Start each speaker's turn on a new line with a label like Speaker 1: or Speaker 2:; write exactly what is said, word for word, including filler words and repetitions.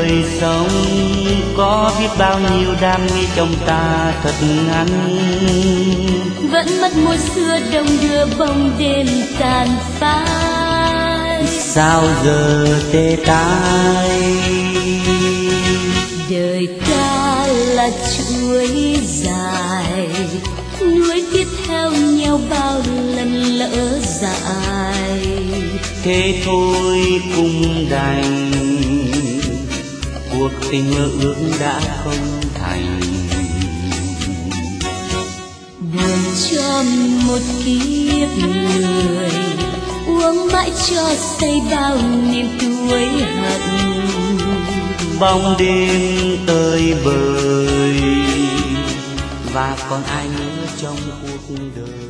Speaker 1: đời sống có biết bao nhiêu đam mê trong ta thật ngắn.
Speaker 2: Vẫn mất mùa xưa đông đưa bóng đêm tàn phai.
Speaker 1: Sao giờ tê tái?
Speaker 2: Đời ta là chuỗi dài, nuối tiếp theo nhau bao lần lỡ dại.
Speaker 1: Thế thôi cũng đành, cuộc tình mơ ước đã không thành.
Speaker 2: Buồn cho một kiếp người, uống mãi cho say bao niềm tuổi hận.
Speaker 1: Bóng đêm tơi bời và còn ai nữa trong cuộc đời.